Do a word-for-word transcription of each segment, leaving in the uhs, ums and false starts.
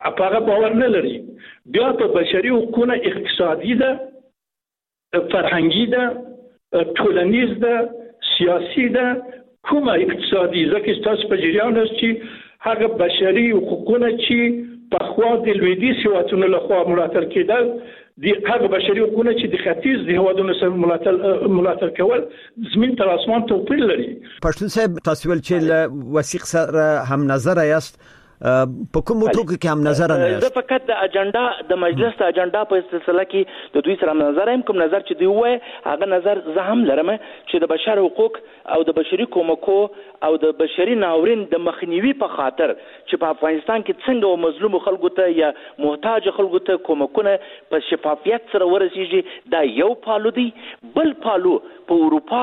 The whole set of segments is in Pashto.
هغه باور نه لري. بیا په بشري حقوقونه اقتصادي ده، فرهنګي ده، ټولنیز ده، سیاسي ده، کومه اقتصادي ځکه تاسو په جریان اوس چې هغه بشري حقوقونه چې په خوا د لویدیځ هیوادونو لخوا ملاتړ کېدل د هغه بشري حقوقونه چې د ختیځ د هیوادونو سره ملاتړ ملاتړ کول زمين تر اسمان توپیر لري. پښتون صاحب تاسو ول چې وثیق سره هم نظر یاست، په کوم ټکو کې هم نظر نه یاست؟ زه فقط د اجنډا د مجلس د اجنډا په سلسله کې د دوی سره نظر هم کوم نظر چې دی وای هغه نظر زه هم لرم چې د بشر حقوق او د بشري کومکو او د بشري ناورین د مخنیوي په خاطر چې په افغانستان کې څنګه مظلوم خلکو ته یا محتاج خلکو ته کومکونه په شفافیت سره ورسیږي دا یو پالو دی. بل پالو په اروپا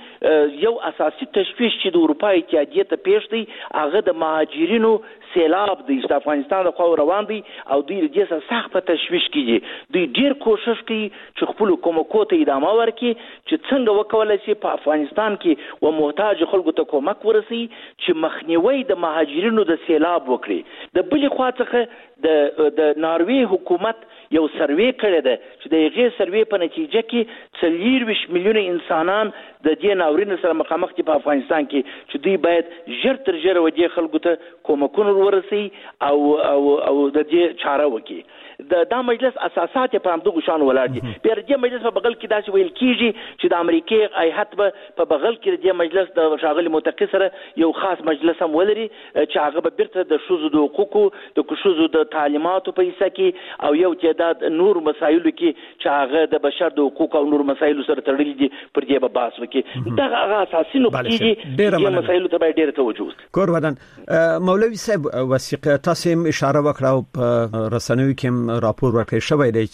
کې یو اساسي تشویش چې د اروپا اتحادیه ته پیښ دی هغه د مهاجرینو سیلاب دی چې افغانستان د خوا روان دی او دوی د دې سره سخت په تشویش کیږي. دوی ډیر کوشش کوي چې خپل کومکو ته ادامه ورکړي چې څنګه وکولای شي په افغانستان کې و محتاج خلکو ته کومک ورسي چې مخنیوي د مهاجرینو د سیلاب وکړي. د بلې خوا څخه د د ناروی حکومت یو سروې کړی ده چې د هغې سروې په نتیجه کې څلوېښت میلیونه انسانان د دې ناورین سره مخامخ دي په افغانستان کې چې دوی باید ژر تر ژره و دې خلکو ته کومکونه ورسي او او او د دې چاره وکړي. د دا مجلس اساسات په همدغه شان ولاړ دي. بیا د دې مجلس په بغل کې داسې ویل کیږي چې د امریکای هیئت به په بغل کې د دې مجلس د شاغلي متقی سره یو خاص مجلس هم ولري چې هغه به بیرته د ښځو د حقوقو د ښځو د تعلیماتو په حصه کې او یو تعداد نور مسایلو کې چې هغه د بشر د حقوقو او نور مسایلو سره تړلي دي پر دې به بحث وکړي. دا هغه اساسي نقطې دي چې مسایلو ته باید ډېر توجه وشي. کور ودان مولوي صاحب وثیق تاسو اشاره وکړه په رسنیو کې راپور ورکړی شوی دی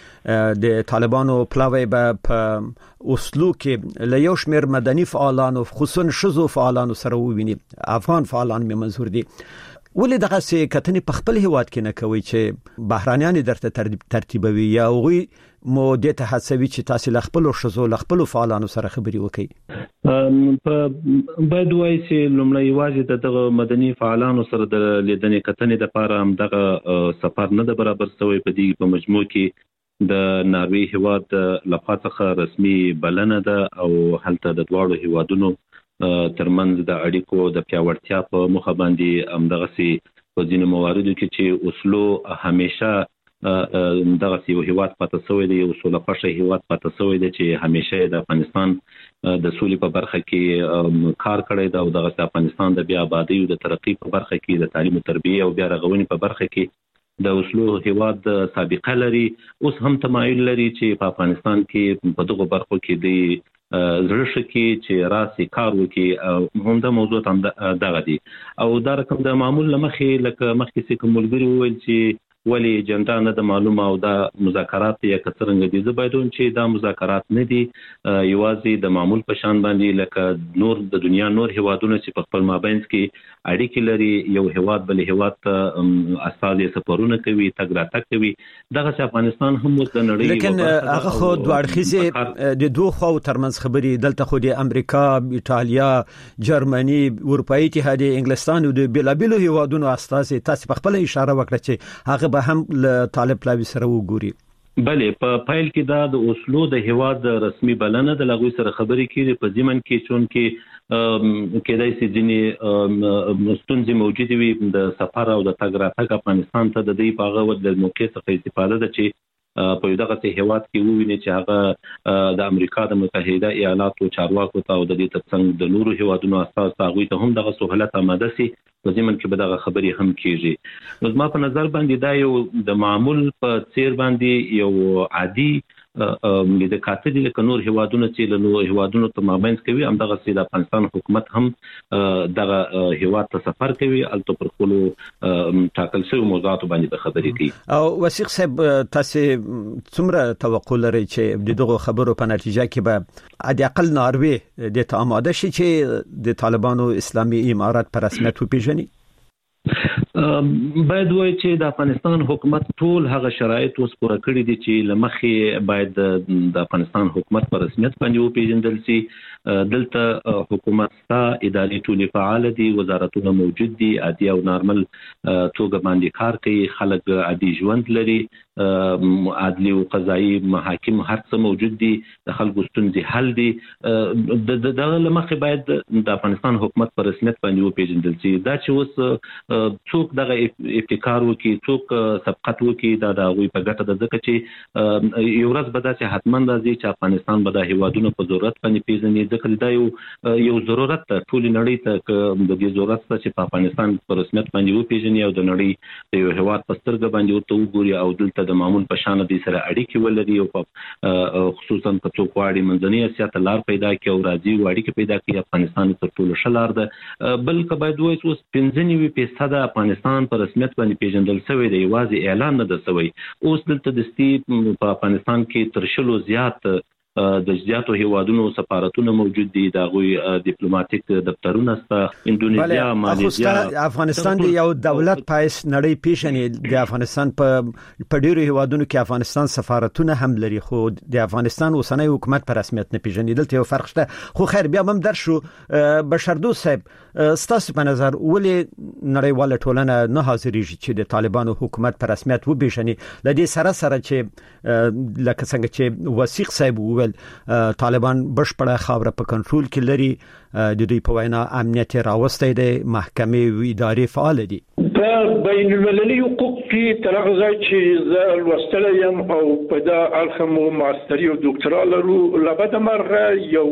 چې د طالبانو پلاوی به په اوسلو کې له یو شمېر مدني فعالانو خصوصا ښځو فعالانو سره وویني، افغان فعالان مې منظور دي. ولې دغه څه کتنې په خپل هیواد کې نه کوي چې بهرانیان درته ترتیبوي یا هغوی مو دې ته هڅوي چې تاسو له خپلو ښځو له خپلو فعالانو سره خبرې وکړئ؟ په باید وایي چې لومړی یوازې د دغه مدني فعالانو سره د لیدنې کتنې لپاره هم دغه سفر نه ده برابر شوی. په دې په مجموع کې د ناروی هیواد لخوا څخه رسمي بلنه ده او هلته د دواړو هیوادونو ترمنځ د اړیکو د پیاوړتیا په موخه باندې همدغسې په ځینو مواردو کې چې اوسلو همیشه دغه یو هیواد پاتې شوی دی، یو سوله خوښه هیواد پاتې شوی دی چې همیشه د افغانستان د سولې په برخه کې کار کړی دی او دغه افغانستان د بیا آبادی او د ترقی په برخه کې د تعلیم او تربیه او بیا رغونې په برخه کې د اوسلو هیواد سابقه لري. اوس هم تمایل لري چې په افغانستان کې په دغه برخو کې د زړه شکی چې راسي کار وکړي. هم د موضوع هم دغه دي او دا رقم د معمول لمخې لکه مخکې چې کوم ملګری وویل چې ولی اجنډا نه د معلومه او دا مذاکرات یا کڅرنګ دي. زه باید چې دا مذاکرات نه دي یوازې د معمول په شان باندې لکه نور د دنیا نور هیوادونه چې په خپل مابینځ کې اړیکې لري، یو هیواد بل هیواد ته استاد سفرونه کوي، تګ راتګ کوي. دغه افغانستان هم د نړۍ لیکن هغه خو دوه اړخیزه د دوه خو ترمنځ خبرې دلته خو د امریکا، ایتالیا، جرمني، اروپאי اتحادیه، انګلستان او د بلابلو هیوادونو استاد تاسو په خپل اشاره وکړه چې هغه به هم له طالب پلاوی سره وګوري. بله په فایل کې دا د اوسلو د هیواد رسمي بلنه د لغوي سره خبرې کړي په ځمن کې چون کې کېدای شي ځینې ستونزې موجود وي د سفر او د تګ راتګ افغانستان ته د دې په هغه د موقع څخه استفاده ده چې په دغه هیواد کې وویني چې هغه د امریکا د متحده ایالاتو چارواکو ته او د دې ترڅنګ د نورو هیوادونو اساس هغوی ته هم دغه سهولت آماده سي په ځمن کې به دغه خبرې هم کیږي. نو زما په نظر باندې دا یو د معمول په څیر باندې یو عادي د کاتې د نور هیوادونو چې له نور هیوادونو ته مابینځ کوي هم دغه سید افغانستان حکومت هم دغه هیواد ته سفر کوي الته پر خپل ټاکل شوی موضوعات باندې خبرې کوي. او وثیق صاحب تاسو څومره توقع لرئ چې دغه خبرو په نتیجه کې به عادي اقل ناروی د ته آماده شي چې د طالبانو اسلامي امارات پر رسمیت وپیژني؟ باید وایي چې د افغانستان حکومت ټول هغه شرایط اوس پوره کړي دي چې لمخې باید د افغانستان حکومت په رسمیت باندې وپیژندل شي. دلته حکومت ستا ادارې ټولې فعال دي، وزارتونه موجود دي، عادي او نارمل توګه باندې کار کوي، خلک عادي ژوند لري، عدلي او قضایي محاکم هر څه موجود دي، د خلکو ستونزې حل دي. د دغه لمخې باید د افغانستان حکومت په رسمیت باندې وپیژندل شي. دا چې اوس څوک دغه ابتکار وکړي، څوک سبقت وکړي، دا د هغوی په ګټه ده، ځکه چې یو ورځ به داسې حتما راځي چې افغانستان به دا هیوادونه په ضرورت باندې پیژني. ځکه دا یو یو ضرورت ده ټولې نړۍ ته، د دې ضرورت ته چې په افغانستان په رسمیت باندې وپیژني او د نړۍ د یو هیواد په سترګه باندې ورته وګوري او دلته د معمول په شان دي سره اړیکې ولري او خصوصا په څوک واړي منځنۍ اسیا ته لار پیدا کړي او راځي او اړیکې پیدا کړي. افغانستان تر ټولو ښه لار ده. بلکې باید وایي چې اوس پنځه نوي فیصد افغانستان په رسمیت باندې پیژندل شوی دی، یوازې اعلان نه ده شوی. اوس دلته دستي په افغانستان کې تر شلو زیات د زیاتو هیوادونو سفارتونه موجود دي، د غوي ډیپلوماټیک دفترونه سته، اندونیزیا، ماليزیا. افغانستان دی یو دولت پایس نړۍ پیژني. د افغانستان په په ډیرو هیوادونو کې افغانستان سفارتونه هم لري، خو د افغانستان اوسنۍ حکومت په رسمیت نه پیژني. دلته یو فرق شته. خو خیر بیا هم در شو. بشردوست صاحب، ستاسو په نظر ولې نړیواله ټولنه نه حاضرېږي چې د طالبانو حکومت په رسمیت وپیژني؟ لدې سره سره چې لکه څنګه چې وثیق صاحب طالبان بشپړه خاوره په کنټرول کې لري، د دوی په وینا امنیت راوستي دي، محکمې او ادارې فعال دي. په بین المللي حقوق کې ترغزه چې زه لوستل یم او په دا الخمو ماستری او ډاکټرا لرو، لبد مرغه یو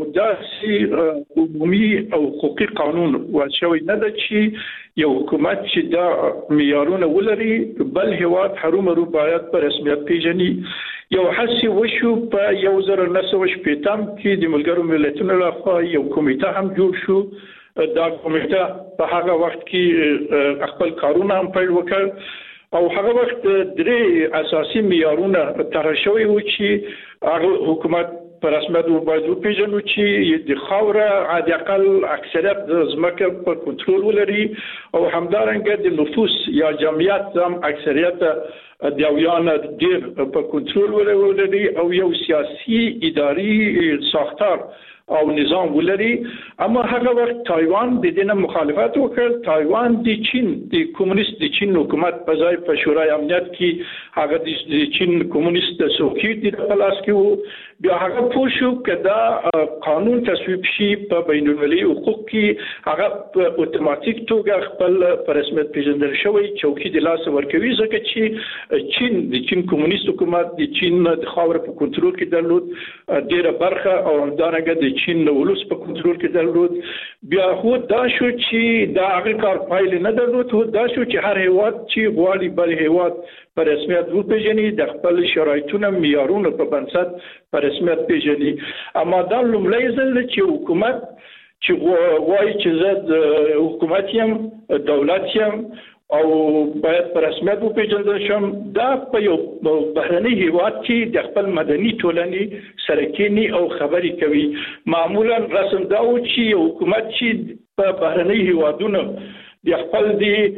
داسې عمومي او حقوقي قانون واچوي نه ده چې یو حکومت چې دا معیارونه ولري بل هیواد هرومرو باید په رسمیت پیژني. یو حسي وشو په یو زر نسو شپږم کې د ملګرو ملتونو لخوا یو کمیټه هم جوړ شو. دا کمیټه په هغه وخت کې خپل کارونه هم پیل وکړ او هغه وخت درې اساسي معیارونه طرح شوي و چې هغه حکومت په رسمیت باید وپیژنو چې د خاوره عادي اقل اکثریت ځمکه په کنټرول ولري او همدارنګه د نفوس یا جمعیت هم اکثریت د یویان ډیر په کنټرول ولري او یو سیاسي اداري ساختار او نظام ولري. اما هغه وخت تایوان د دې نه مخالفت وکړ. تایوان د چین د کمونیست د چین حکومت په ځای په شورای امنیت کې هغه د چین کمونیست سوکیت د پلاس کې وو. بیا هغه پوه شو کدا قانون تصویب شي په بین المللي حقوق کې هغه په اتوماتیک توګه خپل په رسمیت پیژندل شوی چوکۍ د لاس ورکوي، ځکه چې چین د چین کمونیست حکومت د چین د خاور په کنټرول کې درلود ډیره برخه او همدارنګه د چین ولوس په کنټرول کې درلود. بیا هو دا شو چې دا هغه کار پایله نه درلود. هو دا شو چې هر هیواد چې غواړي بل هیواد په رسمیت وپیژني د خپل شرایطونو معیارونو په بنسټ په رسمیت پیژني. اما دا لومړی ځل چې حکومت چې وایي چې زه حکومت یم، دولت یم او باید په رسمیت وپیژندل شم، دا په یو بهرني هیواد کې د خپل مدني ټولنې سره کینی او خبري کوي. معمولا رسم دا و چې حکومت چې په بهرني هیوادونو د خپل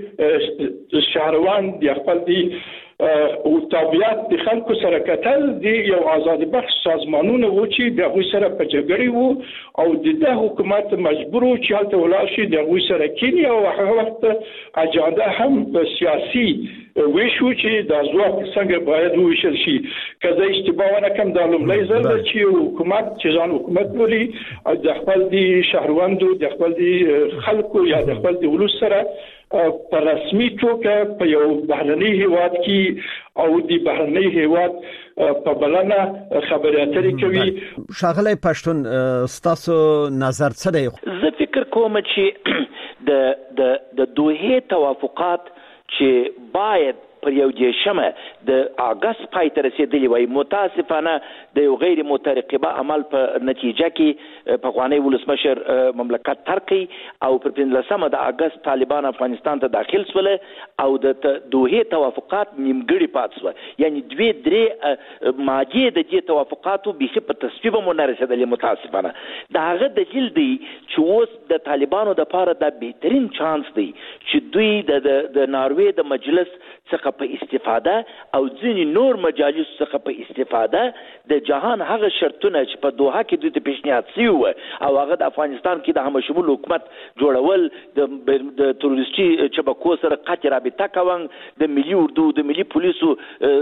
دی شهروان د خپل دی او طبيعت د خلکو سره کتل دی یو آزاد بخش سازمانونه و چې د غوي سره په جګړه وو او د د حکومت مجبور و چې هلته ولاړ شي د غوي سره کینی او هغه وخت اجنډا هم سیاسي ویشو چې د ځواک څنګه باید وشل شي. کله اشتباه ونه کوم د لومړی ځل چې حکومت چې ځان حکومت ولي د خپل دی شهروندو د خپل دی خلکو یا د خپل دی ولوس سره په رسمي توګه په یو بهرني هیواد کې او د بهرني هیواد په بلنه خبرې اترې کوي. شاغلی پښتون، ستاسو نظر څه دی؟ زه فکر کوم چې د د د دوه توافقات چې باید پر یو دیشمه د اگست پای ته رسیدلی وای. متاسفانه د یو غیر مترقبه عمل په نتیجه کې پخوانی ولسمشر مملکت ترک او پر پنځلسمه د اگست طالبان افغانستان ته داخل شول او د دوه توافقات نیمګړي پات شو. یعنی دوی درې ماجی د دې توافقاتو به په تصویب مو نه رسیدلی. متاسفانه دا هغه دلیل دی چې اوس د طالبانو د لپاره د بهترین چانس دی چې دوی د د ناروې د مجلس څخه په استفاده او ځینې نور مجالس څخه په استفاده د جهان هغه شرطونه چې په دوحه کې دوی ته پیشنهاد شوي وو او هغه د افغانستان کې د همشمول حکومت جوړول د د تروریستي شبکو سره قطع رابطه کوون د ملي اردو د ملي پولیسو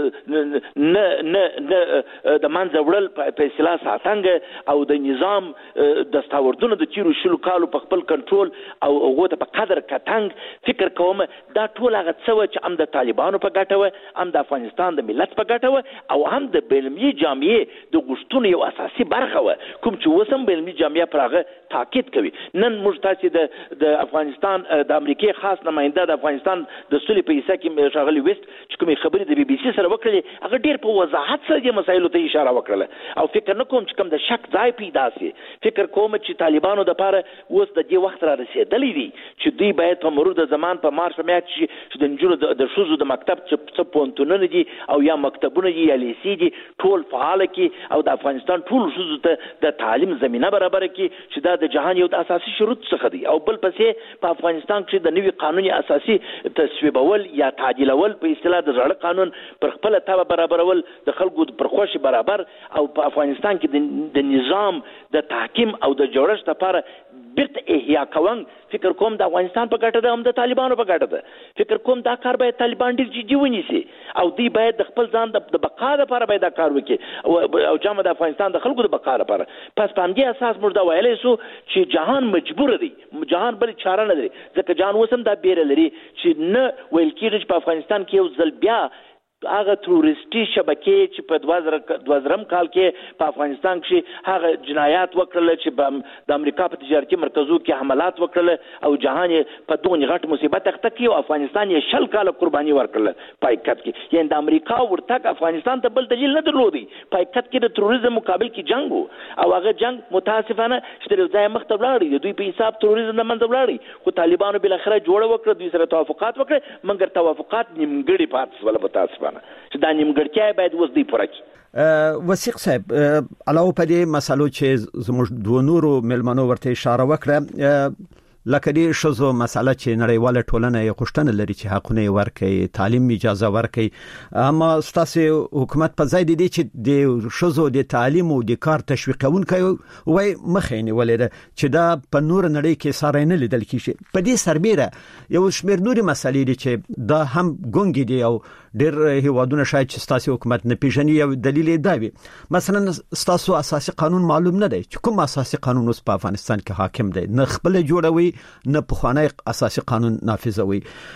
نه نه نه د منځه وړل په اصطلاح ساتنګ او د نظام دستاوردونه د تیرو شلو کالو په خپل کنټرول او هغه ته په قدر کتنګ فکر کوم دا ټول هغه څه چې هم د طالبانو په ګټه و هم د افغانستان د ملت په ګټه و او هم د بینالمللي جامعې د غوښتنو یو اساسي برخه و کوم چې اوس هم بینالمللي جامعه پر هغه تاکید کوي. نن موږ تاسو د د افغانستان د امریکای خاص نماینده د افغانستان د سولې په حصہ کې شاغلي وست چې کومې خبرې د بي بي سي سره وکړلې هغه ډېر په وضاحت سره د مسایلو ته اشاره وکړه او فکر نه کوم چې کوم د شک ځای پیدا شي. فکر کوم چې طالبانو د لپاره اوس د دې وخت را رسیدلی دی چې دوی باید په مرور د زمان په مارچ میاشت کې د نجونو د شوزو د مکتب چې څه پونتونونه دي او یا مکتبونه دي یا لیسي دي ټول فعال کې او د افغانستان ټول شوزو ته د تعلیم زمينه برابر کې چې دا د جهان یو د اساسي شروط څخه دي او بل پسې په افغانستان کې د نوي قانوني اساسي تصویبول یا تعدیلول په اصطلاح د زړه قانون پر خپل تابع برابرول د خلکو پر خوښ برابر او په افغانستان کې د نظام د تحکیم او د جوړښت لپاره بیرته احیا کوم. فکر کوم د افغانستان په ګټه ده هم د طالبانو په ګټه ده. فکر کوم دا کار باید طالبان ډیر جدي ونیسي او دوی باید د خپل ځان د بقا لپاره باید دا کار وکړي او جامه د افغانستان د خلکو د بقا لپاره. پس په همدې اساس موږ دا ویلی سو چې جهان مجبور دی، جهان بل چاره نه لري ځکه جهان اوس هم دا بیره لري چې نه ویل کېږي چې په افغانستان کې یو ځل بیا هغه تروریستي شبکې چې په دوه زرم کال کې په افغانستان کې هغه جنایات وکړل چې د امریکا په تجارتي مرکزو کې حملات وکړل او جهان په دغه غټ مصیبت اخته کې او افغانستان یې شل کال قرباني ورکړل پایکت کې. یعنی د امریکا ورتګ افغانستان ته بل دلیل نه درلودي. پایکت کې د تروریزم مقابل کې جنگ وو او هغه جنگ متاسفانه چې د ځای مخ ته ولاړی دوی په حساب تروریزم نه منځ ولاړی خو طالبانو بل اخره جوړ وکړ دوی سره توافقات وکړ مګر توافقات نیمګړي پاتې ول. متاسفانه چې دا نیمګړتیا باید اوس دی پوره کړي. وثیق صاحب علاوه په دې مسالو چې زموږ دوه نورو ملمنو ورته اشاره وکړه لکه دې شوزو مساله چې نړیواله ټولنه یې غوښتنه لري چې حقونه ورکړي تعلیم اجازه ورکړي اما ستاسو حکومت په ځای دی چې د شوزو د تعلیم او د کار تشویقونکي وای مخینه ولر چې دا په نور نړۍ کې ساره نه لیدل کیږي. په دې سربېره یو شمېر نوري مسالې دي چې دا هم ګونګي دي او ډېر هیوادونه شاید چې ستاسو حکومت نه پیژني یو دلیل دی وي. مثلا ستاسو اساسي قانون معلوم نه دی چې کوم اساسي قانون اوس په افغانستان کې حاکم دی نه خپل جوړوي نه په خوانی اساسي قانون نافذوي.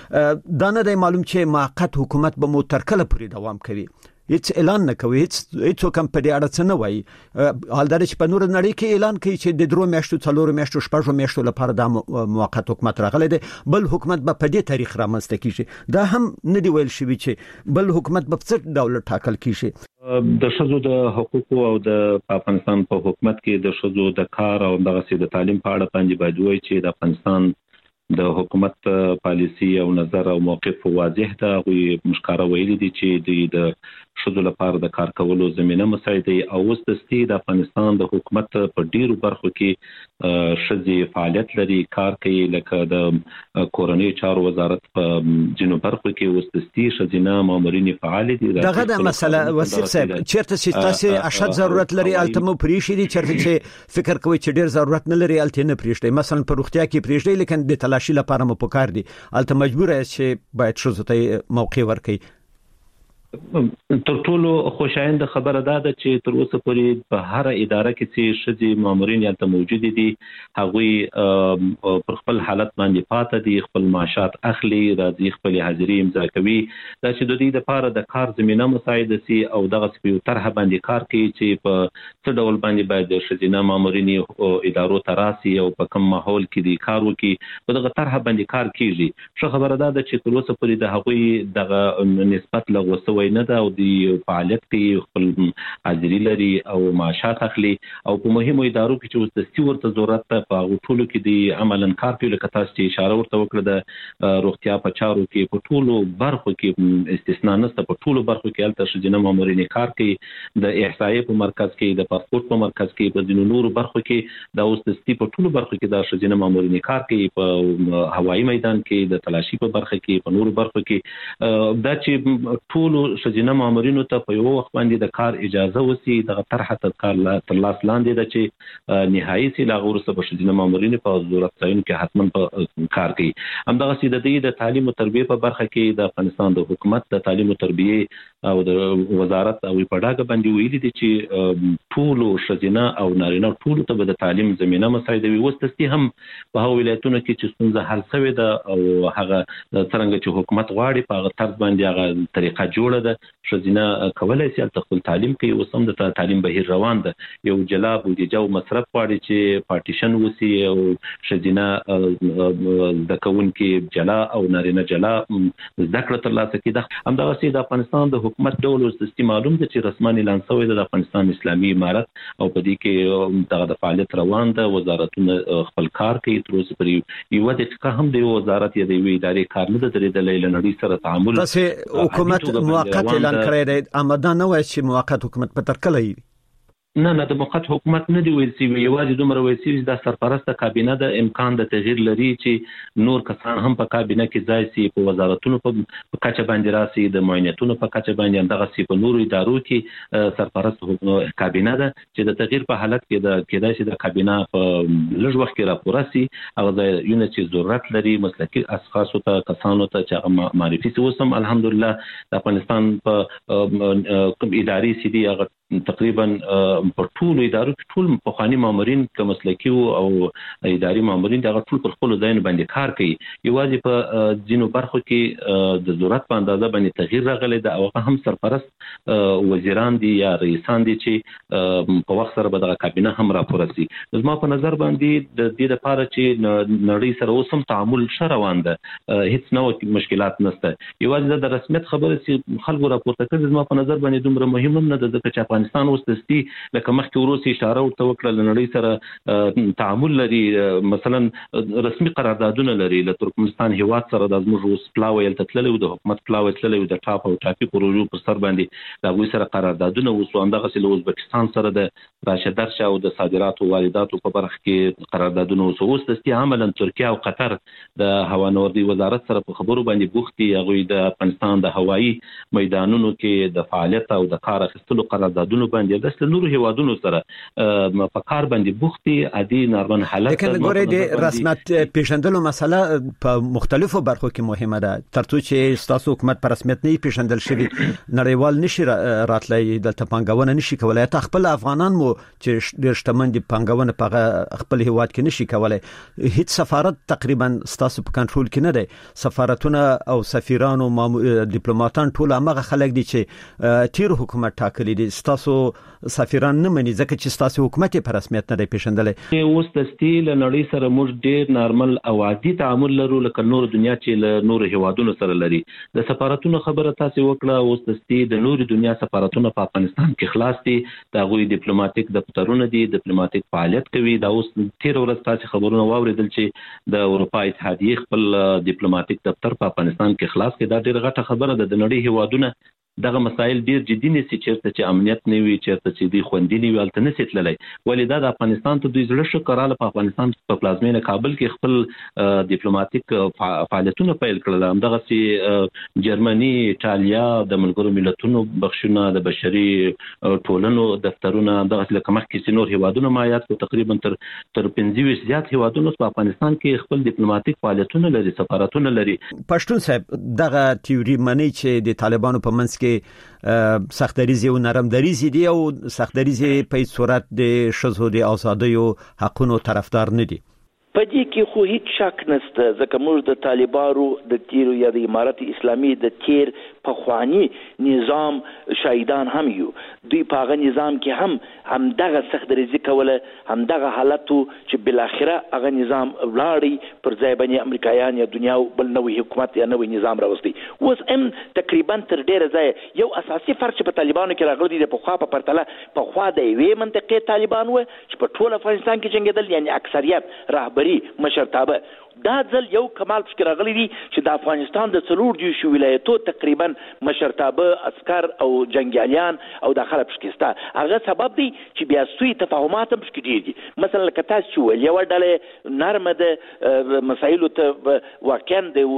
دا نه دی معلوم چې موقت حکومت به مو تر کله پورې دوام کوي. هیڅ اعلان نه کوي هیڅ هیڅ کوم په دې اړه څه نه وایي. حال دا چې په نور نړۍ کې اعلان کوي چې د درو میاشتو څلورو میاشتو شپږو میاشتو لپاره د موقت حکومت راغلی دی بل حکومت به په دې تاریخ رامنځته کیږي. دا هم نه دی ویل شوی چې بل حکومت به څه ډول ټاکل کیږي. د شذو د حقوقو او د افغانستان په حکومت کې د شذو د کار او دغه سي د تعلیم په اړه باندې باید وایي چې د افغانستان د حکومت پالیسی او نظر او موقف واضح ده. غوي مشکاره ویلي دي چې د شذو لپاره د کار کولو زمينه مساعده او اوس د ستې د افغانستان د حکومت په ډیرو برخو کې شذي فعالیت لري کار کوي لکه د کورنۍ چارو وزارت په جنوب برخو کې اوس د ستې شذینه مامورین فعال دي. دغه د مسله وثیق صاحب چیرته چې تاسو اشد ضرورت لري التمو پریشي دي چیرته چې فکر کوي چې ډیر ضرورت نه لري الته نه پریشي مثلا په روغتیا کې پریشي لیکن د تلاشي لپاره مو پکار دي الته مجبور است چې باید شذو ته موقع ورکړي. تر ټولو خوشاینده خبره ده چې تر اوسه پورې په هر اداره کې چې شذي مامورین یالته موجود دي هغوی پر خپل حالت باندې پاتې دي، خپل معاشات اخلي، راځي خپل حاضری امضا کوي، دا چې د دې لپاره د کار زمينه مساعده سي او دغه سپیو طرح باندې کار کوي چې په څه ډول باندې باید د شذینه مامورین ادارو تراسي او په کوم ماحول کې دي کار وکړي، په دغه طرح باندې کار کیږي. ښه خبره ده چې تر اوسه پورې د هغوی دغه نسبت لغوسوي نه ده او د فعالیت کې خپل حاضری لري او معاشات اخلي، او په مهمو ادارو کې چې اوس د ستي ورته ضرورت ته په ټولو کې د عملاً کار کوي، لکه تاسو چې اشاره ورته وکړه د روغتیا په چارو کې په ټولو برخو کې استثنا نشته، په ټولو برخو کې هلته شذینه مامورین کار کوي، د احصایې په مرکز کې، د پاسپورت په مرکز کې، په ځینو نورو برخو کې د اوس د ستي په ټولو برخو کې د شذینه مامورین کار کوي، په هوایي میدان کې، د تلاشي په برخه کې، په نورو برخو کې. دا چې ټولو شذینه مامورینو ته په یو وخت باندې د کار اجازه وسی، دغه طرحه تر لاس لاندې ده چې نهایي سي لا غورسه په شذینه مامورین په ضرورت ځایونو کې حتما په کار کوي. همدغه سي د دې د تعلیم او تربیه په برخه کې د افغانستان د حکومت د تعلیم او تربیه او د وزارت او په ډاګه باندې ویلي دي چې ټولو شذینه او نارینه ټولو ته د تعلیم زمينه مساعده وي. وستستي هم په هغو ولایتونو کې چې څنګه حل شوی ده او هغه څنګه چې حکومت غواړي په هغه طرز باندې هغه طریقه جوړه ده، شذینه کولای شي خپل تعلیم کوي. اوس هم د تعلیم بهیر روان ده، یو جلا بودیجه او مصرف غواړي چې پارټیشن وسی او شذینه د کوونکو جلا او نارینه جلا زده کړه ترلاسه کړي. همدغه سي د افغانستان د حکومت ډول اوس معلوم ده چې رسمي اعلان شوی د افغانستان اسلامي امارت او په دې کې دغه د فعالیت روان ده، وزارتونه خپل کار کوي. تر اوسه پورې یو د څه هم د وزارت یا د ادارې کار نه درېدلې، لنړي سره تعامل. تاسو حکومت موقت اعلان کړی دی، امدا نه وایي چې موقت حکومت په تر کله وي؟ نه نه د موقت حکومت نه دی ویل سی، یوازې دومره ویل سی د سرپرست کابینه د امکان د تغییر لري چې نور کسان هم په کابینه کې ځای سي، په وزارتونو په کچه باندې راسي، د معاینتونو په کچه باندې دغه سي په نورو ادارو کې سرپرست کابینه ده چې د تغییر په حالت کې د کېدای شي د کابینه په لږ وخت کې راپور سي، هغه د یونټ چې ضرورت لري مسلکي اشخاص ته کسانو ته چې معرفي سي. وسم الحمدلله د افغانستان په اداري سي دي هغه تقریبا په ټول ادارو کې ټول پخوانی مامورین کوم مسلکي او اداري مامورین دغه ټول پر خپل ځای باندې کار کوي. یوازې په ځینو برخو کې د ضرورت په اندازه باندې تغییر راغلی ده او هم سرپرست وزیران دي یا رئیسان دي چې په وخت سره به دغه کابینه هم راپورسي. زما په نظر باندې د دې لپاره چې نړۍ سره اوسم تعامل ش روان ده، هیڅ نو مشکلات نشته. یوازې د رسمیت خبره چې خلکو راپورته کړي زما په نظر باندې دومره مهم نه ده، ځکه چې افغانستان اوس د ستي لکه مخکې وروسته اشاره ورته وکړه لنړۍ سره تعامل لري، مثلا رسمي قراردادونه لري، له ترکمنستان هیواد سره د زموږ اوس پلاوی یلته تللی و، د حکومت پلاوی تللی و، د ټاپ او ټاپي پروژو په سر باندې د هغوی سره قراردادونه وسو. همدغسې له ازبکستان سره د راشدرش او د صادراتو وارداتو په برخه کې قراردادونه وسو. اوس د ستي عملا ترکیه او قطر د هوانوردي وزارت سره په خبرو باندې بوخت دي، هغوی د افغانستان د هوایي میدانونو کې د فعالیت او د کار اخیستلو قراردادونو باندې د نورو هیوادونو سره په کار باندې بوختي عادي نارمل حالت. لیکن ګورې د رسمیت پیژندلو مسله په مختلفو برخو کې مهمه ده، ترڅو چې ستاسو حکومت په رسمیت نه پیژندل شي نړیوال نشي راتلای د پنګونه نشي کولای. ته خپل افغانان مو چې ډېر شتمن دي پنګونه په خپل هیواد کې نشي کولای، هیڅ سفارت تقریبا ستاسو په کنټرول کې نه دی. سفارتونه او سفیرانو ډیپلوماټان ټول هغه خلک دي چې تیر حکومت ټاکلي دي، ستاسو سفیران نه مني ځکه چې ستاسو حکومت په رسمیت نه دی پیژندلې. اوس د ستیل نړۍ سره موږ ډېر نارمل او عادي تعامل لرو لکه نور دنیا چې له نور هیوادونو سره لري. د سفارتونو خبره تاسو وکړه، اوس د ستیل د نور دنیا سفارتونو په افغانستان کې خلاص دي، دا غوي ډیپلوماټیک دفترونه دي، ډیپلوماټیک فعالیت کوي. دا اوس تیر ورځ تاسو خبرونه واوریدل چې د اروپا اتحادیه خپل ډیپلوماټیک دفتر په افغانستان کې خلاص کړي. دا ډېر غټه خبره ده. د نړۍ هیوادونه دغه مسایل ډیر جدي نشي، چیرته چې امنیت نه وي، چیرته چې دی خوندي نه وي، الته نشي تللی. ولې دا د افغانستان ته دوی زړه شو کراله په افغانستان په پلازمینه کابل کې خپل ډیپلوماټیک فعالیتونه پیل کړل. همدغه سي جرمني، ایټالیا، د ملګرو ملتونو بخښونه، د بشري ټولنو دفترونه، دغه لکه مخکې چې نور هیوادونه ما یاد کو تقریبا تر تر پنځه زیات هیوادونه په افغانستان کې خپل ډیپلوماټیک فعالیتونه لري، سفارتونه لري. پښتون صاحب دغه تیوري مني چې د طالبانو په منځ کې سخت دریزي او نرم دریزي دي او سخت دریزي په صورت د شذو د ازادۍ او حقونو طرفدار نه دي. په دې کې خو هیڅ شک نشته ځکه موږ د طالبانو د تیر یا د امارت اسلامي د تیر په خواني نظام شاهدان هم یو. دوی په هغه نظام کې هم همدغه سخت دریزي کوله، همدغه حالتو چې بل اخره هغه نظام ولاړی پر ځای باندې امریکایان یا دنیا بل نوې حکومت یا نوې نظام راوستي. اوس هم تقریبا تر ډیره ځای یو اساسي فرق چې په طالبانو کې راغلی دی په خوا په پرتله په خوا د یوې منطقې طالبان و چې په ټول افغانستان کې جنگیدل، یعنی اکثریت رهبری مشرتابه. دا ځل یو کمال فکر راغلی دی چې د افغانستان د څلور دیوشو ولایتو تقریبا مشرتابه اسکر او جنگیالیان او داخله پشکستا. هغه سبب دی چې بیا سوی تفاهمات هم پکې ډیر دي. مثلا لکه تاسو چې ویل یو ډله نرمه د مسایلو ته واقعا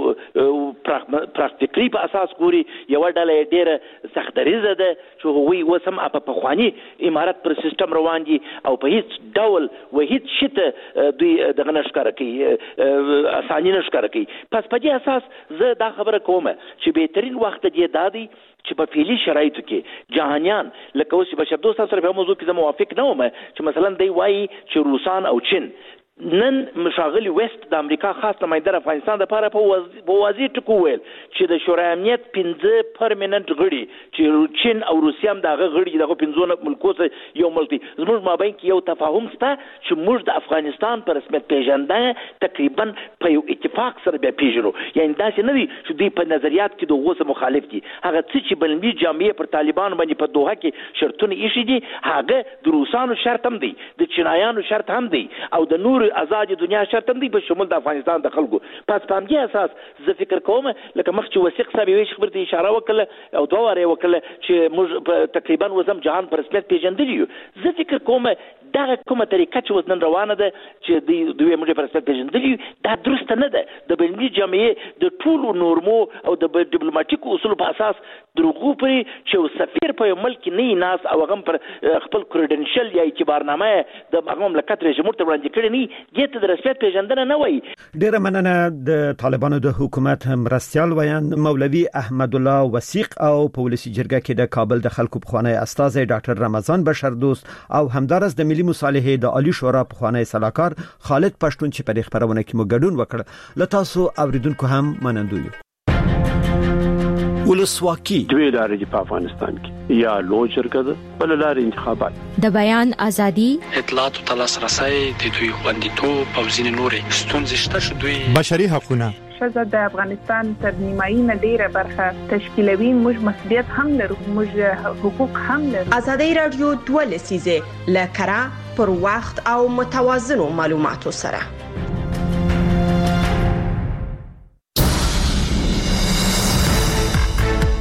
د پراکتیکلی په اساس ګوري، یو ډله ډیره سخت دریزه ده چې هغوی اوس هم په پخواني امارت پر سیستم روان دي او په هیڅ ډول و هیڅ شته دوی دغه نشکاره کوي اساني نشکاره کوي. پس په دې اساس زه دا خبره کوم چې بهترین وخت دی دادی چې په فعلي شرایطو کې جهانيان لکه اوس بشر دوست سره په موضوع کې زه موافق نه وم چې مثلا دی وایي چې روسان او چین نن مشاغلی وست د امریکا خاص نماینده افغانستان لپاره په واضح ټکو ویل چې د شورای امنیت پنځه پرمننت غړي چې چین او روسیا هم دغه غړي دغه پنځونه ملکو څخه یو ملک دي. زموږ مابین کې یو تفاهم شته چې موږ د افغانستان پر رسمیت پیژندنه تقریبا په یو اتفاق سره بیا پیژنو. یعنی دا چې نه دي چې دوی په نظریات کې دغه څه مخالف دي. هغه څه چې بلنبي جامعه پر طالبان باندې په دوحه کې شرطونه ایښي دي هغه د روسانو شرط هم دي، د چینایانو شرط هم دي او د نور آزاد دنیا شرط هم دی په شمول د افغانستان د خلکو. پس په همدې اساس زه فکر کوم لکه مخ چې وثیق صاحب یې خبر ته اشاره وکړه او دوه واره وکړه چې موږ تقریبا وزم جهان پر رسمیت پیژندلی یو. زه فکر کوم دا کومه طریقه چې وزن روانه ده چې د دوی موږ پر رسمیت پیژندلی دا درست نه ده. د بینالمللي جامعه د ټولو نورمو او د ډیپلوماټیک اصول په اساس دروغو پرې چې سفیر په ملک نه ناس او هغه پر خپل کریډنشل یا اعتبارنامه د هغه مملکت رژیم ته وړاندې کړی نه د رسمیت پیژندنه نه وای. ډیره مننه د طالبانو د حکومت مرستيال ویان مولوي احمد الله وثیق او پولیسي جرګه کې د کابل د خلکو پخوانی استاد ډاکټر رمضان بشر دوست او همدارس د ملي مصالحه د عالی شورا پخوانی سلاکار خالد پښتون چې په خبرونه کې مو ګډون وکړ. لتاسو اوریدونکو هم منندوی. ولسواکي دوی لارې په افغانستان کې یا لوی جرګه ده بل لارې انتخابات د بیان ازادي اطلاعات او لاسرسي د دوی خوندیتوب او ځین نورې ستونزې شته چې دوی بشري حقوقونه شزه د افغانستان تر نیمایي نه ډیره برخه تشکیلوي. موږ مسؤلیت هم لرو، موږ حقوق هم لرو. ازادي رادیو دوه لسیزه لکرا پر وخت او متوازن معلوماتو سره